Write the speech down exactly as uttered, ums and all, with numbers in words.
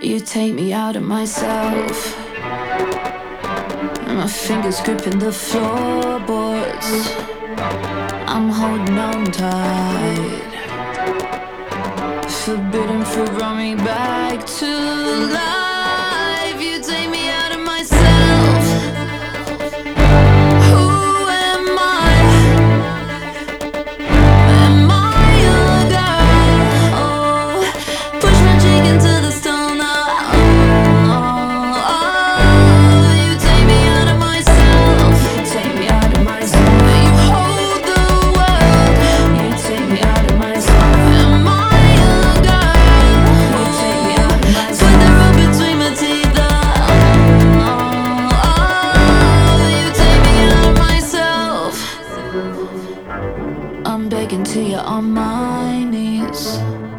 You take me out of myself. My fingers gripping the floorboards. I'm holding on tight. Forbidden fruit brought me back to life.